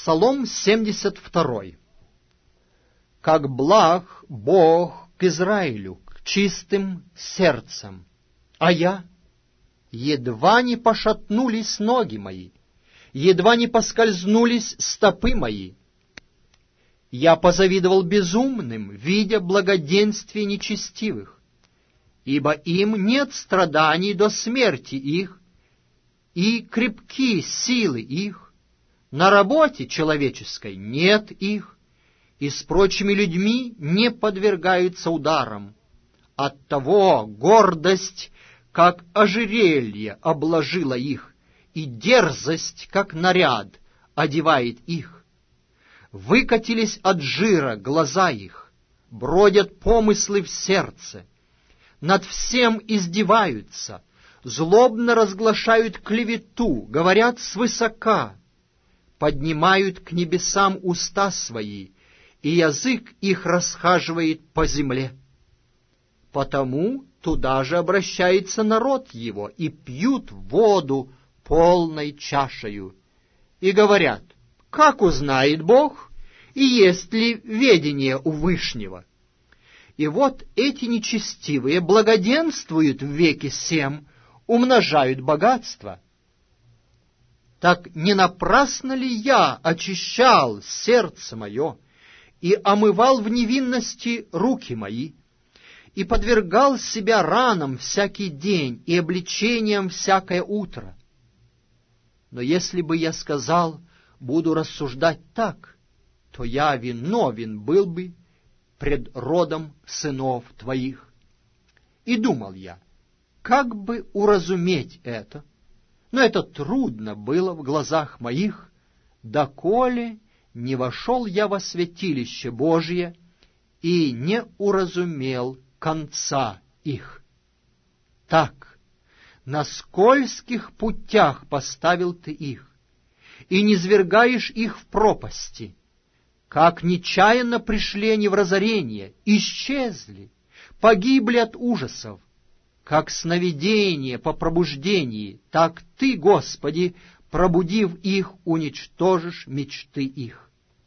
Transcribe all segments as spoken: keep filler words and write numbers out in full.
Псалом семьдесят два. «Как благ Бог к Израилю, к чистым сердцем, а я, едва не пошатнулись ноги мои, едва не поскользнулись стопы мои. Я позавидовал безумным, видя благоденствие нечестивых, ибо им нет страданий до смерти их, и крепки силы их, на работе человеческой нет их, и с прочими людьми не подвергаются ударам. Оттого гордость, как ожерелье, обложила их, и дерзость, как наряд, одевает их. Выкатились от жира глаза их, бродят помыслы в сердце, над всем издеваются, злобно разглашают клевету, говорят свысока, поднимают к небесам уста свои, и язык их расхаживает по земле. Потому туда же обращается народ его, и пьют воду полной чашею, и говорят: как узнает Бог, и есть ли ведение у Вышнего? И вот эти нечестивые благоденствуют в веке сем, умножают богатство. Так не напрасно ли я очищал сердце мое и омывал в невинности руки мои, и подвергал себя ранам всякий день и обличениям всякое утро? Но если бы я сказал: буду рассуждать так, то я виновен был бы пред родом сынов твоих. И думал я, как бы уразуметь это, но это трудно было в глазах моих, доколе не вошел я во святилище Божие и не уразумел конца их. Так, на скользких путях поставил ты их, и низвергаешь их в пропасти, как нечаянно пришли они в разорение, исчезли, погибли от ужасов, как сновидение по пробуждении, так ты, Господи, пробудив их, уничтожишь мечты их.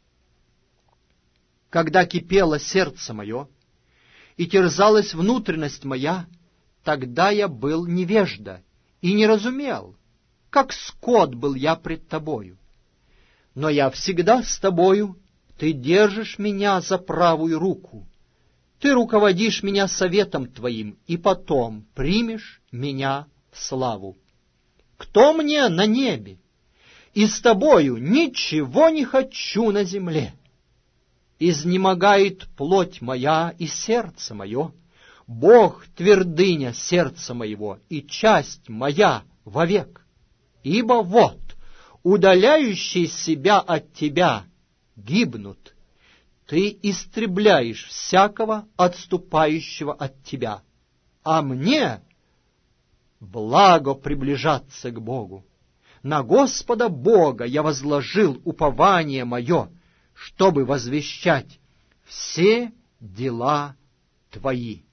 Когда кипело сердце мое и терзалась внутренность моя, тогда я был невежда и не разумел, как скот был я пред тобою. Но я всегда с тобою, ты держишь меня за правую руку, ты руководишь меня советом твоим, и потом примешь меня в славу. Кто мне на небе? И с тобою ничего не хочу на земле. Изнемогает плоть моя и сердце мое, Бог — твердыня сердца моего и часть моя вовек. Ибо вот, удаляющие себя от тебя гибнут, ты истребляешь всякого отступающего от тебя, а мне благо приближаться к Богу. На Господа Бога я возложил упование мое, чтобы возвещать все дела твои.